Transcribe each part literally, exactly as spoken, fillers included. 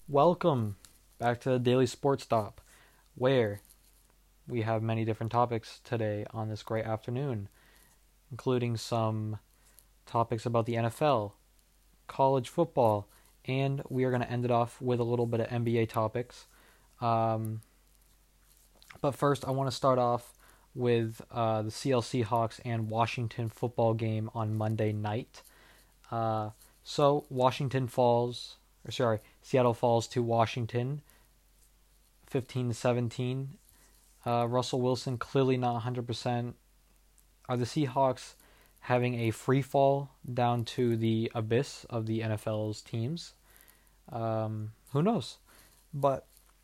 Welcome back to the Daily Sports Stop, where we have many different topics today on this great afternoon, including some topics about the N F L, college football, and we are going to end it off with a little bit of N B A topics. Um, but first, I want to start off with uh, the Seattle Seahawks and Washington football game on Monday night. Uh, so Washington falls, or sorry, Seattle falls to Washington, fifteen to seventeen. Uh, Russell Wilson clearly not one hundred percent. Are the Seahawks having a free fall down to the abyss of the N F L's teams? Um, who knows? But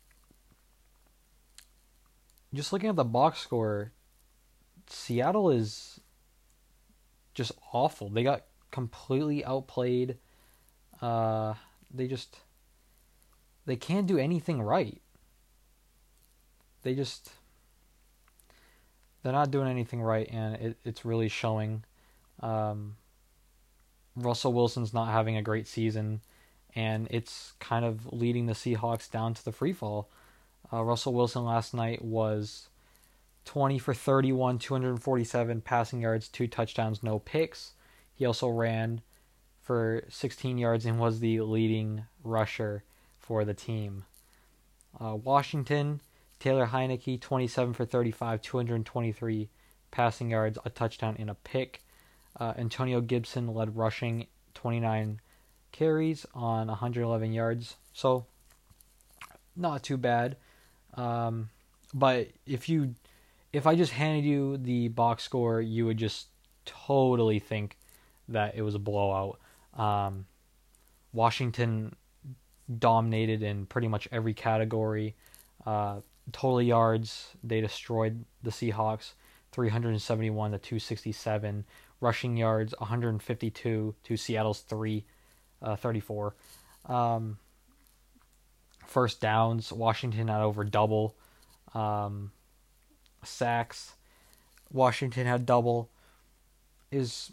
just looking at the box score, Seattle is just awful. They got completely outplayed. Uh, they just they can't do anything right. They just they're not doing anything right, and it, it's really showing. Um, Russell Wilson's not having a great season, and it's kind of leading the Seahawks down to the free fall. Uh, Russell Wilson last night was twenty for thirty-one, two hundred forty-seven passing yards, two touchdowns, no picks. He also ran for sixteen yards and was the leading rusher for the team. Uh, Washington, Taylor Heinicke, twenty-seven for thirty-five, two hundred twenty-three passing yards, a touchdown, and a pick. Uh, Antonio Gibson led rushing, twenty-nine carries on one hundred eleven yards. So, not too bad. Um, but if you, if I just handed you the box score, you would just totally think that it was a blowout. Um, Washington dominated in pretty much every category. Uh, total yards, they destroyed the Seahawks, three hundred seventy-one to two hundred sixty-seven. Rushing yards, one hundred fifty-two to Seattle's three thirty-four. Um, first downs, Washington had over double. Um, sacks, Washington had double. Is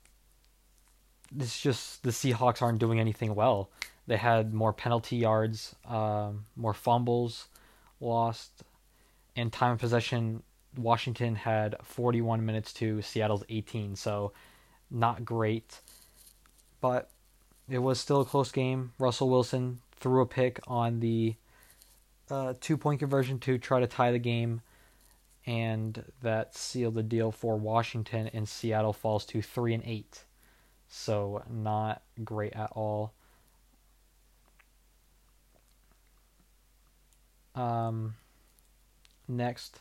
It's just the Seahawks aren't doing anything well. They had more penalty yards, um, more fumbles lost, and time of possession. Washington had forty-one minutes to Seattle's eighteen, so not great. But it was still a close game. Russell Wilson threw a pick on the uh, two-point conversion to try to tie the game, and that sealed the deal for Washington, and Seattle falls to three and eight. So not great at all. Um, next,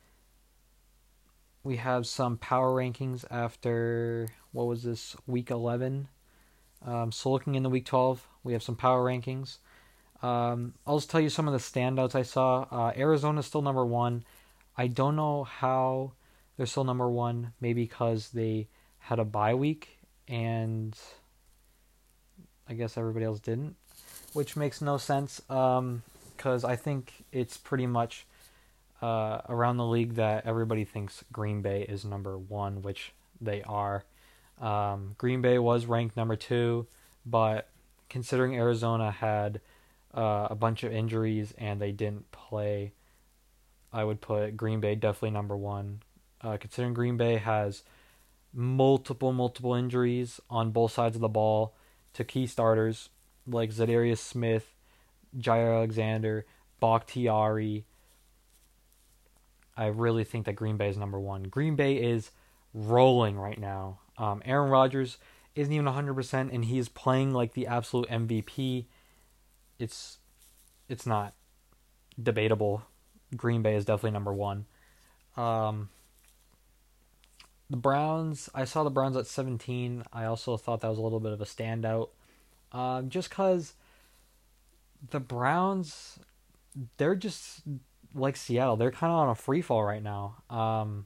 we have some power rankings after, what was this, week eleven. Um, so looking in the week twelve, we have some power rankings. Um, I'll just tell you some of the standouts I saw. Uh, Arizona's still number one. I don't know how they're still number one. Maybe because they had a bye week and I guess everybody else didn't, which makes no sense. Um, because I think it's pretty much uh, around the league that everybody thinks Green Bay is number one, which they are. Um, Green Bay was ranked number two, but considering Arizona had uh, a bunch of injuries and they didn't play, I would put Green Bay definitely number one. Uh, considering Green Bay has multiple, multiple injuries on both sides of the ball to key starters like Zadarius Smith, Jair Alexander, Bakhtiari. I really think that Green Bay is number one. Green Bay is rolling right now. Um, Aaron Rodgers isn't even one hundred percent, and he is playing like the absolute M V P. It's it's not debatable. Green Bay is definitely number one. Um, the Browns, I saw the Browns at seventeen. I also thought that was a little bit of a standout. Um, just because the Browns, they're just like Seattle. They're kind of on a free fall right now. Um,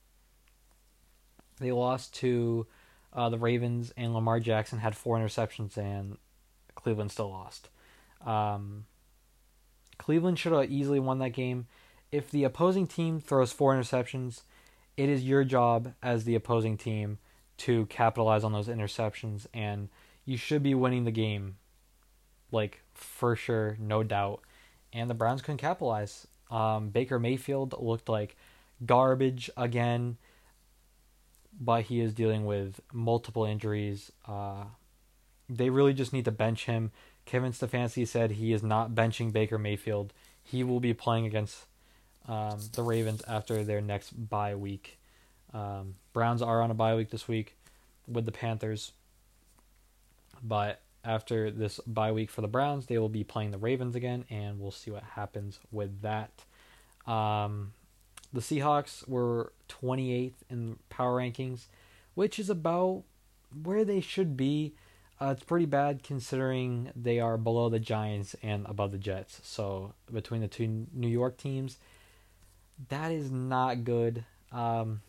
they lost to uh, the Ravens, and Lamar Jackson had four interceptions, and Cleveland still lost. Um, Cleveland should have easily won that game. If the opposing team throws four interceptions, it is your job as the opposing team to capitalize on those interceptions, and you should be winning the game like for sure, no doubt. And the Browns couldn't capitalize. Um, Baker Mayfield looked like garbage again, but he is dealing with multiple injuries. Uh, they really just need to bench him. Kevin Stefanski said he is not benching Baker Mayfield. He will be playing against um, the Ravens after their next bye week. Um, Browns are on a bye week this week with the Panthers, but after this bye week for the Browns, they will be playing the Ravens again, and we'll see what happens with that. Um, the Seahawks were twenty-eighth in power rankings, which is about where they should be. Uh, it's pretty bad considering they are below the Giants and above the Jets. So between the two New York teams, that is not good. Um,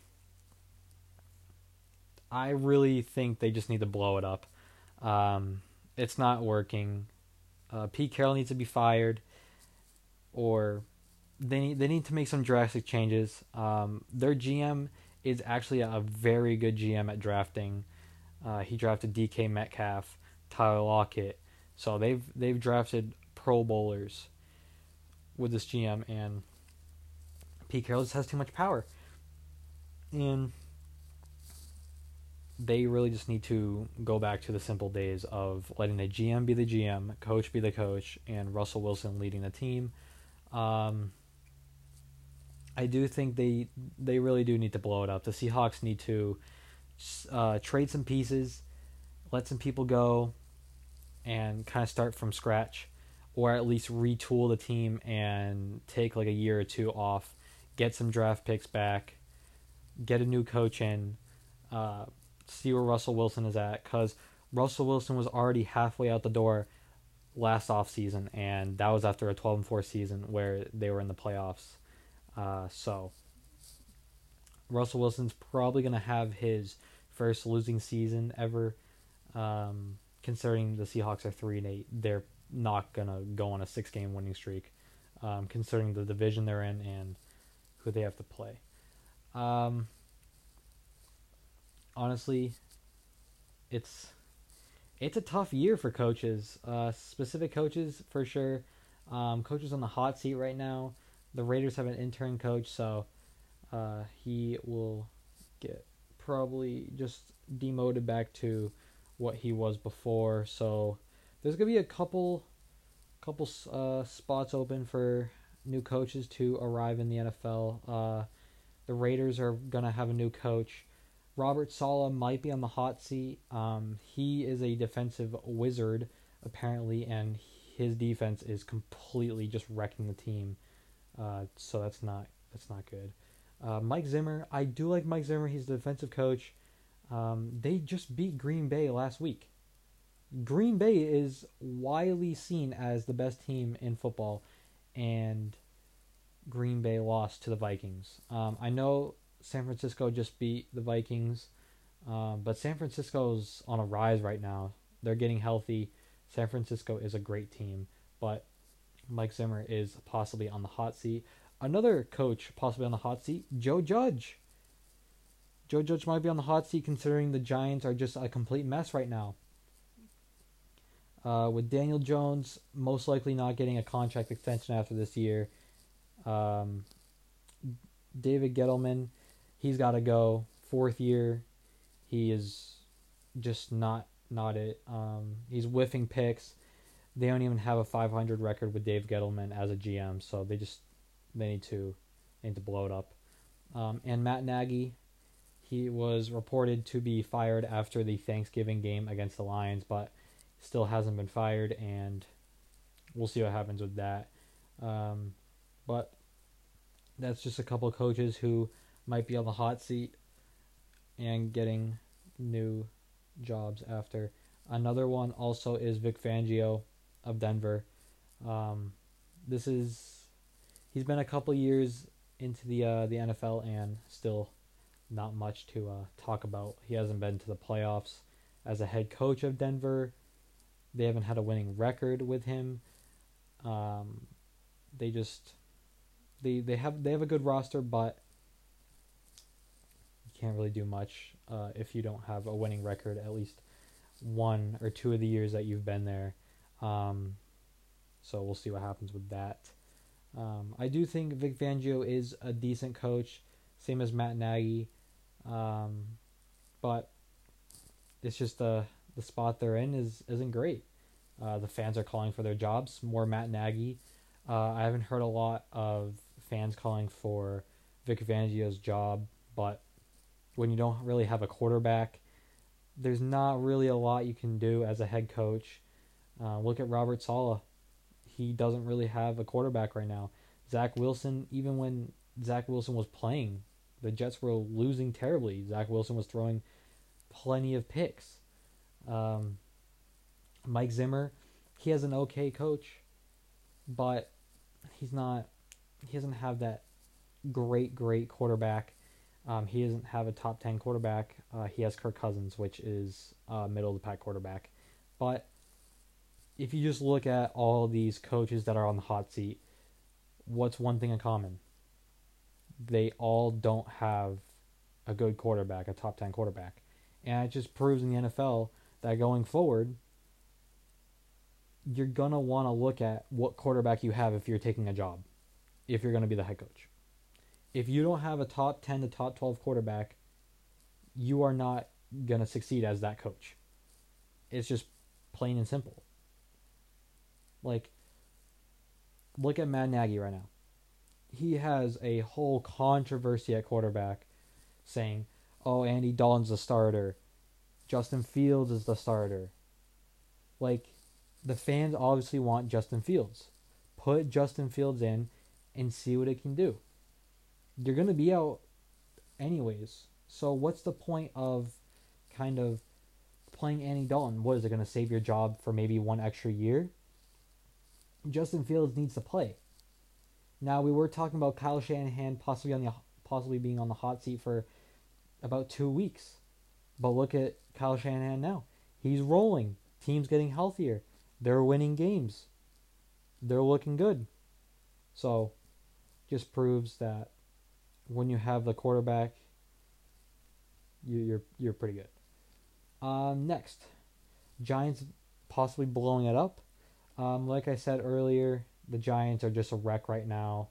I really think they just need to blow it up. Um, it's not working. Uh, Pete Carroll needs to be fired, or they need they need to make some drastic changes. Um, their G M is actually a very good G M at drafting. Uh, he drafted D K Metcalf, Tyler Lockett, so they've they've drafted Pro Bowlers with this G M, and Pete Carroll just has too much power, and they really just need to go back to the simple days of letting the G M be the G M, coach be the coach, and Russell Wilson leading the team. Um, I do think they they really do need to blow it up. The Seahawks need to uh, trade some pieces, let some people go, and kind of start from scratch, or at least retool the team and take like a year or two off, get some draft picks back, get a new coach in, uh, see where Russell Wilson is at, because Russell Wilson was already halfway out the door last offseason, and that was after a twelve and four season where they were in the playoffs. Uh, so Russell Wilson's probably going to have his first losing season ever. Um, considering the Seahawks are three and eight, they're not going to go on a six game winning streak, um, considering the division they're in and who they have to play. Um, honestly, it's it's a tough year for coaches, uh, specific coaches for sure. Um, coaches on the hot seat right now. The Raiders have an intern coach, so uh, he will get probably just demoted back to what he was before. So there's gonna be a couple, couple uh, spots open for new coaches to arrive in the N F L. Uh, the Raiders are gonna have a new coach. Robert Saleh might be on the hot seat. Um, he is a defensive wizard apparently, and his defense is completely just wrecking the team. Uh, so that's not that's not good. Uh, Mike Zimmer, I do like Mike Zimmer. He's the defensive coach. Um, they just beat Green Bay last week. Green Bay is widely seen as the best team in football, and Green Bay lost to the Vikings. Um, I know San Francisco just beat the Vikings, um, but San Francisco's on a rise right now. They're getting healthy. San Francisco is a great team, but Mike Zimmer is possibly on the hot seat. Another coach possibly on the hot seat, Joe Judge. Joe Judge might be on the hot seat considering the Giants are just a complete mess right now. Uh, with Daniel Jones most likely not getting a contract extension after this year. Um, David Gettleman, he's got to go. Fourth year, he is just not not it. Um, he's whiffing picks. They don't even have a five hundred record with Dave Gettleman as a G M, so they just they need to they need to blow it up. Um, and Matt Nagy, he was reported to be fired after the Thanksgiving game against the Lions, but still hasn't been fired, and we'll see what happens with that. Um, but that's just a couple of coaches who might be on the hot seat and getting new jobs after. Another one also is Vic Fangio of Denver. Um, this is he's been a couple years into the uh, the N F L and still not much to uh, talk about. He hasn't been to the playoffs as a head coach of Denver. They haven't had a winning record with him. Um, they just they they have they have a good roster, but you can't really do much uh, if you don't have a winning record at least one or two of the years that you've been there. Um, so we'll see what happens with that. Um, I do think Vic Fangio is a decent coach, same as Matt Nagy, um, but it's just the the spot they're in is isn't great. Uh, the fans are calling for their jobs. More Matt Nagy. Uh, I haven't heard a lot of fans calling for Vic Fangio's job, but when you don't really have a quarterback, there's not really a lot you can do as a head coach. Uh, look at Robert Saleh. He doesn't really have a quarterback right now. Zach Wilson, even when Zach Wilson was playing, the Jets were losing terribly. Zach Wilson was throwing plenty of picks. Um, Mike Zimmer, he has an okay coach, but he's not. He doesn't have that great, great quarterback. Um, he doesn't have a top ten quarterback. Uh, he has Kirk Cousins, which is a middle of the pack quarterback. But if you just look at all these coaches that are on the hot seat, what's one thing in common? They all don't have a good quarterback, a top ten quarterback. And it just proves in the N F L that going forward, you're going to want to look at what quarterback you have if you're taking a job, if you're going to be the head coach. If you don't have a top ten to top twelve quarterback, you are not going to succeed as that coach. It's just plain and simple. Like, look at Matt Nagy right now. He has a whole controversy at quarterback saying, oh, Andy Dalton's the starter. Justin Fields is the starter. Like, the fans obviously want Justin Fields. Put Justin Fields in and see what it can do. You're going to be out anyways. So what's the point of kind of playing Andy Dalton? What is it going to save your job for maybe one extra year? Justin Fields needs to play. Now, we were talking about Kyle Shanahan possibly on the possibly being on the hot seat for about two weeks. But look at Kyle Shanahan now. He's rolling. Team's getting healthier. They're winning games. They're looking good. So, just proves that when you have the quarterback, you, you're you're pretty good. Um, next, Giants possibly blowing it up. Um, like I said earlier, the Giants are just a wreck right now.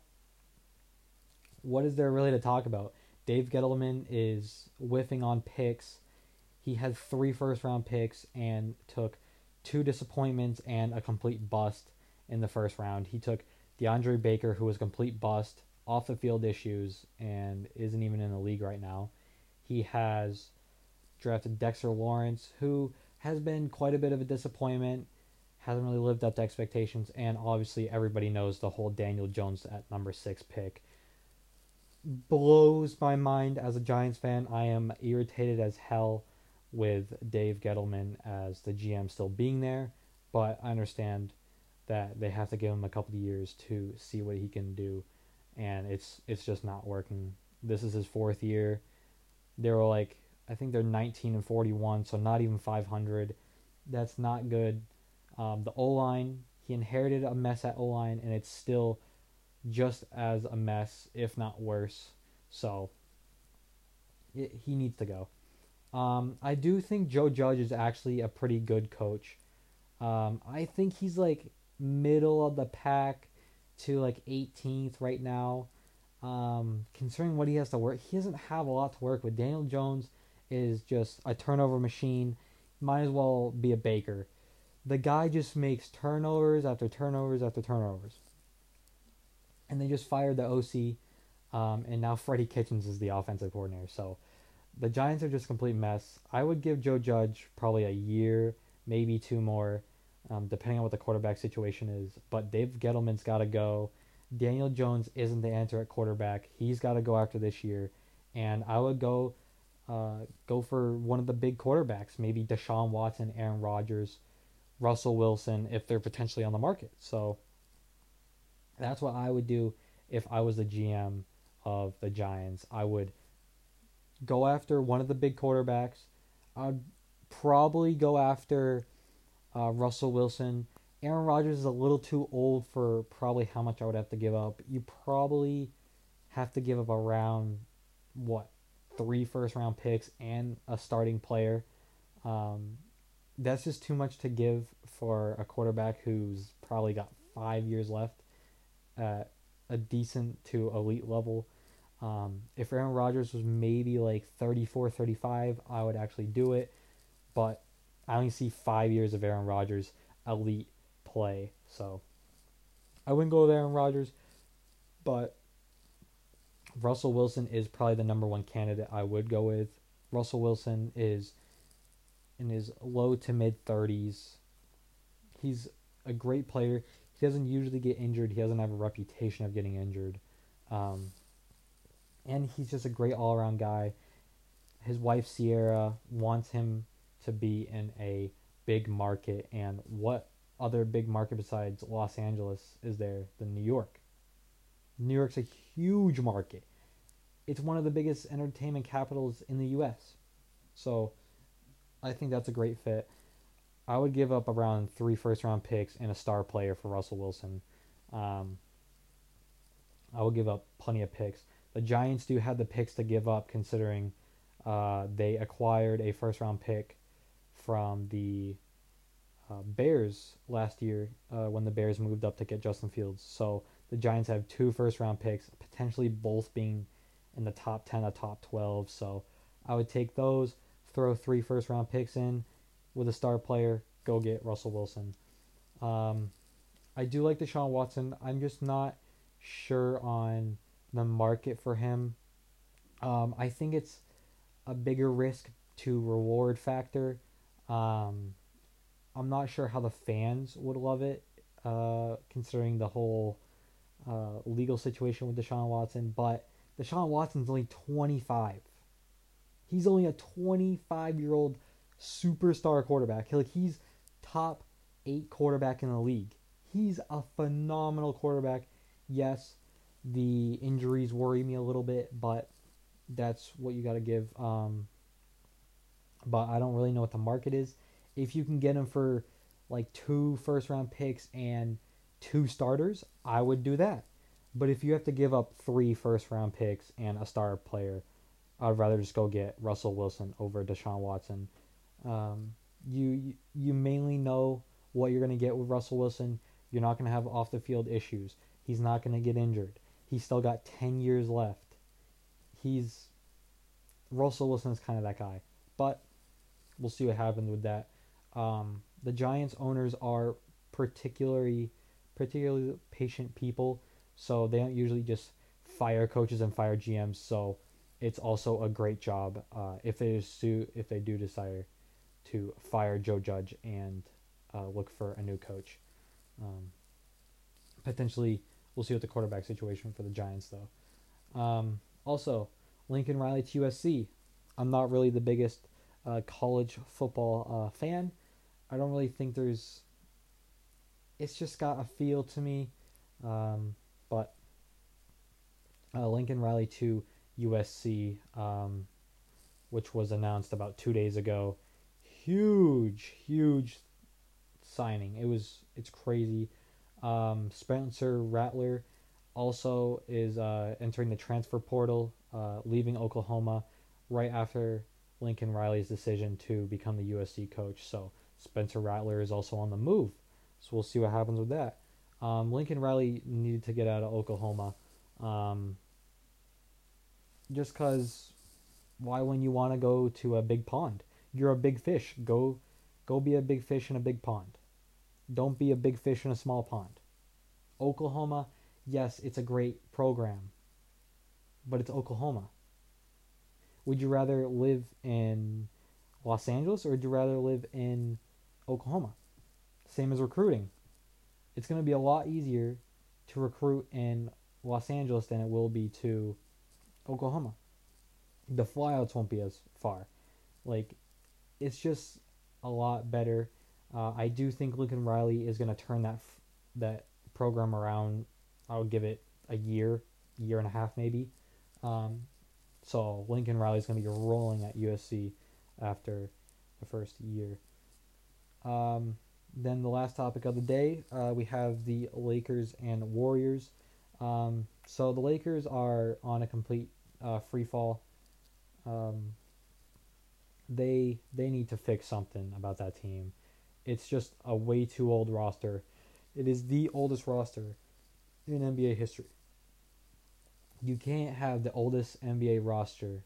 What is there really to talk about? Dave Gettleman is whiffing on picks. He had three first-round picks and took two disappointments and a complete bust in the first round. He took DeAndre Baker, who was a complete bust, off-the-field issues, and isn't even in the league right now. He has drafted Dexter Lawrence, who has been quite a bit of a disappointment, hasn't really lived up to expectations, and obviously everybody knows the whole Daniel Jones at number six pick. Blows my mind as a Giants fan. I am irritated as hell with Dave Gettleman as the G M still being there, but I understand that they have to give him a couple of years to see what he can do, and it's it's just not working. This is his fourth year. They were like, I think they're nineteen and forty-one, so not even five hundred. That's not good. Um, the O-line, he inherited a mess at O-line, and it's still just as a mess, if not worse. So it, he needs to go. Um, I do think Joe Judge is actually a pretty good coach. Um, I think he's like middle of the pack to like eighteenth right now. Um, considering what he has to work, he doesn't have a lot to work with. Daniel Jones is just a turnover machine. Might as well be a baker. The guy just makes turnovers after turnovers after turnovers. And they just fired the O C, um, and now Freddie Kitchens is the offensive coordinator. So the Giants are just a complete mess. I would give Joe Judge probably a year, maybe two more, um, depending on what the quarterback situation is. But Dave Gettleman's got to go. Daniel Jones isn't the answer at quarterback. He's got to go after this year. And I would go uh, go for one of the big quarterbacks, maybe Deshaun Watson, Aaron Rodgers, Russell Wilson, if they're potentially on the market. So that's what I would do if I was the G M of the Giants. I would go after one of the big quarterbacks. I'd probably go after uh, Russell Wilson. Aaron Rodgers is a little too old for probably how much I would have to give up. You probably have to give up around, what, three first-round picks and a starting player. Um, that's just too much to give for a quarterback who's probably got five years left at a decent to elite level. Um, if Aaron Rodgers was maybe like thirty-four, thirty-five, I would actually do it. But I only see five years of Aaron Rodgers elite play. So I wouldn't go with Aaron Rodgers, but Russell Wilson is probably the number one candidate I would go with. Russell Wilson is in his low to mid thirties. He's a great player. He doesn't usually get injured. He doesn't have a reputation of getting injured. Um, and he's just a great all around guy. His wife Sierra wants him to be in a big market. And what other big market besides Los Angeles is there than New York? New York's a huge market. It's one of the biggest entertainment capitals in the U S. So I think that's a great fit. I would give up around three first round picks and a star player for Russell Wilson. Um, I would give up plenty of picks. The Giants do have the picks to give up, considering uh, they acquired a first round pick from the uh, Bears last year uh, when the Bears moved up to get Justin Fields. So the Giants have two first round picks, potentially both being in the top ten or top twelve. So I would take those, throw three first round picks in with a star player, go get Russell Wilson. Um, I do like Deshaun Watson. I'm just not sure on the market for him. Um, I think it's a bigger risk to reward factor. Um, I'm not sure how the fans would love it, uh, considering the whole uh, legal situation with Deshaun Watson. But Deshaun Watson's only twenty-five. He's only a twenty-five-year-old superstar quarterback. Like, he's top eight quarterback in the league. He's a phenomenal quarterback. Yes, the injuries worry me a little bit, but that's what you got to give. Um, but I don't really know what the market is. If you can get him for like two first round picks and two starters, I would do that. But if you have to give up three first round picks and a star player, I'd rather just go get Russell Wilson over Deshaun Watson. Um, you you mainly know what you're going to get with Russell Wilson. You're not going to have off the field issues. He's not going to get injured. He's still got ten years left. He's Russell Wilson is kind of that guy. But we'll see what happens with that. Um, the Giants owners are particularly particularly patient people, so they don't usually just fire coaches and fire G Ms. So it's also a great job uh, if they do if they do decide to fire Joe Judge and uh, look for a new coach. Um, potentially, we'll see what the quarterback situation for the Giants though. Um, also, Lincoln Riley to U S C. I'm not really the biggest uh, college football uh, fan. I don't really think there's. It's just got a feel to me, um, but uh, Lincoln Riley to U S C, um, which was announced about two days ago. Huge, huge signing. It was it's crazy. Um, Spencer Rattler also is uh, entering the transfer portal, uh, leaving Oklahoma right after Lincoln Riley's decision to become the U S C coach. So Spencer Rattler is also on the move. So we'll see what happens with that. Um, Lincoln Riley needed to get out of Oklahoma. Um, just because why wouldn't you want to go to a big pond? You're a big fish. Go go be a big fish in a big pond. Don't be a big fish in a small pond. Oklahoma, yes, it's a great program, but it's Oklahoma. Would you rather live in Los Angeles or would you rather live in Oklahoma? Same as recruiting. It's going to be a lot easier to recruit in Los Angeles than it will be to Oklahoma. The flyouts won't be as far. Like, it's just a lot better. Uh, I do think Lincoln Riley is going to turn that f- that program around. I would give it a year, year and a half maybe. Um, so Lincoln Riley is going to be rolling at U S C after the first year. Um, then the last topic of the day, uh, we have the Lakers and Warriors. Um, so the Lakers are on a complete uh, free fall. Um, they they need to fix something about that team. It's just a way too old roster. It is the oldest roster in N B A history. You can't have the oldest N B A roster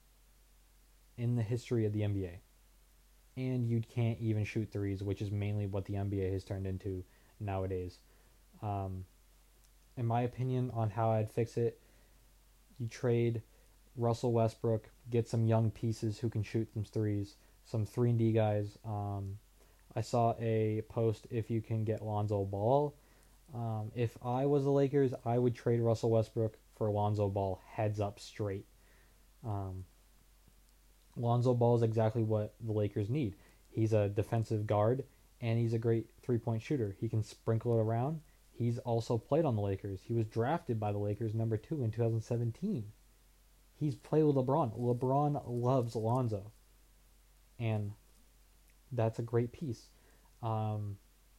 in the history of the N B A. And you can't even shoot threes, which is mainly what the N B A has turned into nowadays. Um, in my opinion, on how I'd fix it, you trade Russell Westbrook, get some young pieces who can shoot some threes, some three and D guys. Um, I saw a post if you can get Lonzo Ball. Um, if I was the Lakers, I would trade Russell Westbrook for Lonzo Ball, heads up straight. Um, Lonzo Ball is exactly what the Lakers need. He's a defensive guard, and he's a great three-point shooter. He can sprinkle it around. He's also played on the Lakers. He was drafted by the Lakers number two in two thousand seventeen. He's played with LeBron. LeBron loves Lonzo, and that's a great piece. Um,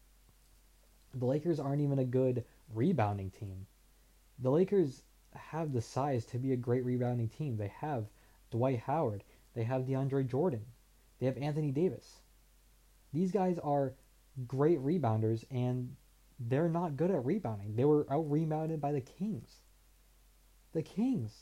the Lakers aren't even a good rebounding team. The Lakers have the size to be a great rebounding team. They have Dwight Howard. They have DeAndre Jordan. They have Anthony Davis. These guys are great rebounders, and they're not good at rebounding. They were out rebounded by the Kings. The Kings.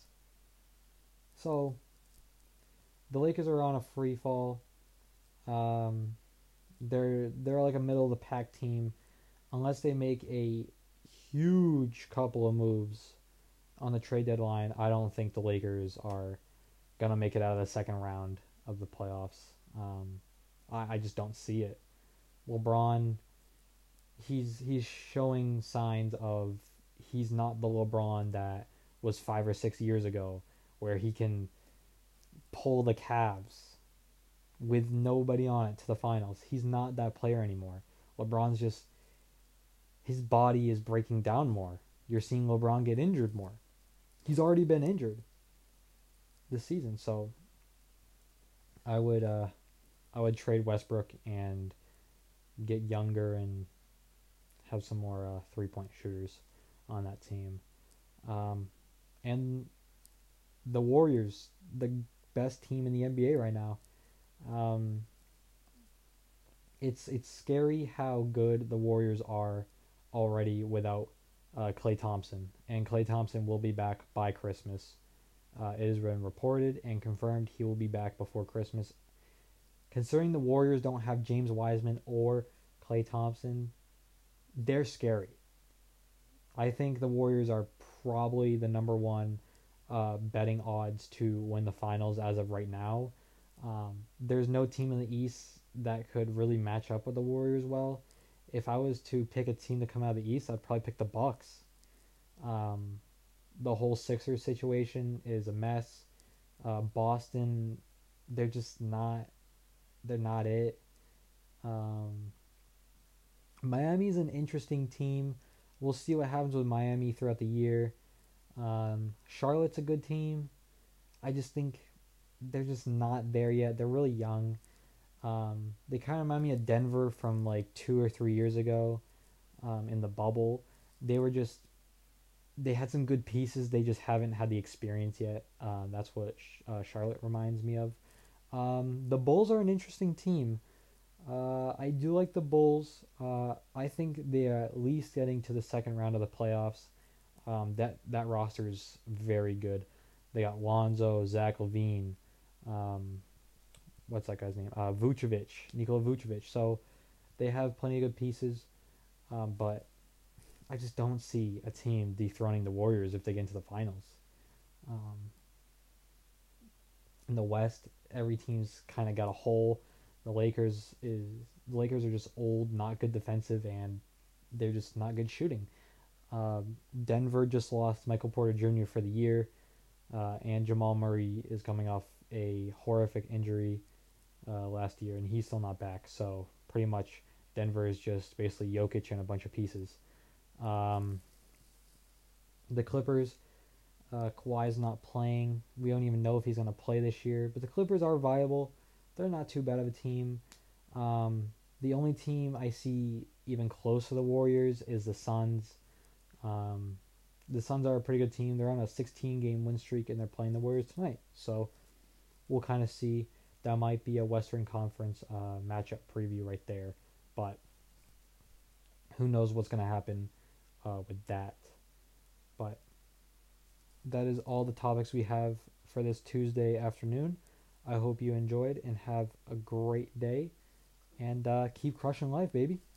So, the Lakers are on a free fall. Um, they're they're like a middle of the pack team, unless they make a huge couple of moves on the trade deadline. I don't think the Lakers are gonna make it out of the second round of the playoffs. Um, I, I just don't see it. LeBron, he's he's showing signs of he's not the LeBron that was five or six years ago, where he can pull the Cavs with nobody on it to the finals. He's not that player anymore. LeBron's just, his body is breaking down more. You're seeing LeBron get injured more. He's already been injured this season, so I would uh I would trade Westbrook and get younger and have some more uh, three point shooters on that team. Um, and the Warriors, the best team in the N B A right now. Um, it's it's scary how good the Warriors are already without uh, Klay Thompson, and Klay Thompson will be back by Christmas. Uh, it has been reported and confirmed he will be back before Christmas. Considering the Warriors don't have James Wiseman or Klay Thompson, they're scary. I think the Warriors are probably the number one uh, betting odds to win the finals as of right now. Um, there's no team in the East that could really match up with the Warriors well. If I was to pick a team to come out of the East, I'd probably pick the Bucks. Um, the whole Sixers situation is a mess. Uh, Boston, they're just not, they're not it. Um, Miami's an interesting team. We'll see what happens with Miami throughout the year. Um, Charlotte's a good team. I just think they're just not there yet. They're really young. Um, they kind of remind me of Denver from like two or three years ago um, in the bubble. They were just, they had some good pieces. They just haven't had the experience yet. Uh, that's what uh, Charlotte reminds me of. Um, the Bulls are an interesting team. Uh, I do like the Bulls. Uh, I think they are at least getting to the second round of the playoffs. Um, that that roster is very good. They got Lonzo, Zach LaVine, um, what's that guy's name? Uh, Vucevic, Nikola Vucevic. So they have plenty of good pieces, um, but I just don't see a team dethroning the Warriors if they get into the finals. Um, in the West, every team's kind of got a hole. The Lakers is the Lakers are just old, not good defensive, and they're just not good shooting. Um, Denver just lost Michael Porter Junior for the year, uh, and Jamal Murray is coming off a horrific injury uh, last year, and he's still not back. So pretty much Denver is just basically Jokic and a bunch of pieces. Um, the Clippers, uh, Kawhi's not playing. We don't even know if he's going to play this year, but the Clippers are viable. They're not too bad of a team. Um, the only team I see even close to the Warriors is the Suns. Um, the Suns are a pretty good team. They're on a sixteen game win streak, and they're playing the Warriors tonight. So we'll kind of see. that might be a Western Conference uh, matchup preview right there. But who knows what's going to happen uh, with that. But that is all the topics we have for this Tuesday afternoon. I hope you enjoyed and have a great day. And uh, keep crushing life, baby.